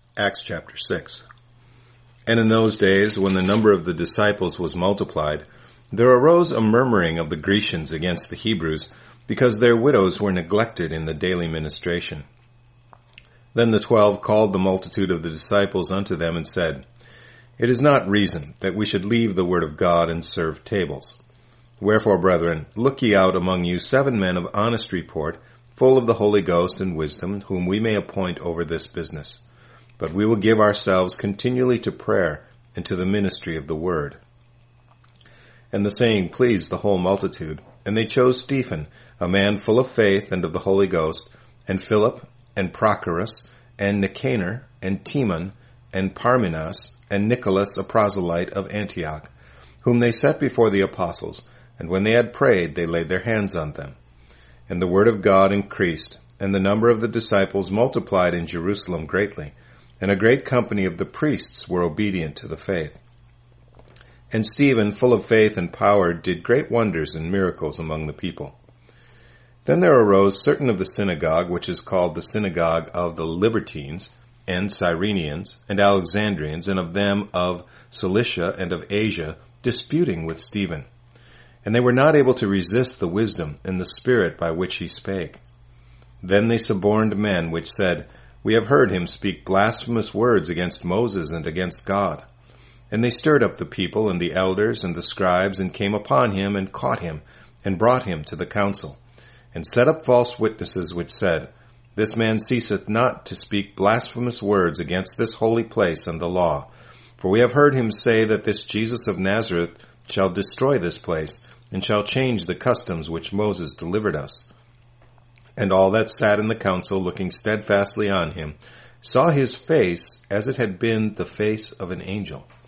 Acts chapter 6. And in those days, when the number of the disciples was multiplied, there arose a murmuring of the Grecians against the Hebrews, because their widows were neglected in the daily ministration. Then the 12 called the multitude of the disciples unto them and said, It is not reason that we should leave the word of God and serve tables. Wherefore, brethren, look ye out among you 7 men of honest report, full of the Holy Ghost and wisdom, whom we may appoint over this business. But we will give ourselves continually to prayer and to the ministry of the word. And the saying pleased the whole multitude, and they chose Stephen, a man full of faith and of the Holy Ghost, and Philip, and Prochorus, and Nicanor, and Timon, and Parmenas, and Nicholas, a proselyte of Antioch, whom they set before the apostles, and when they had prayed, they laid their hands on them. And the word of God increased, and the number of the disciples multiplied in Jerusalem greatly, and a great company of the priests were obedient to the faith. And Stephen, full of faith and power, did great wonders and miracles among the people. Then there arose certain of the synagogue, which is called the synagogue of the Libertines, and Cyrenians, and Alexandrians, and of them of Cilicia and of Asia, disputing with Stephen. And they were not able to resist the wisdom and the spirit by which he spake. Then they suborned men, which said, We have heard him speak blasphemous words against Moses and against God. And they stirred up the people and the elders and the scribes, and came upon him, and caught him, and brought him to the council, and set up false witnesses, which said, This man ceaseth not to speak blasphemous words against this holy place and the law. For we have heard him say that this Jesus of Nazareth shall destroy this place, and shall change the customs which Moses delivered us. And all that sat in the council, looking steadfastly on him, saw his face as it had been the face of an angel.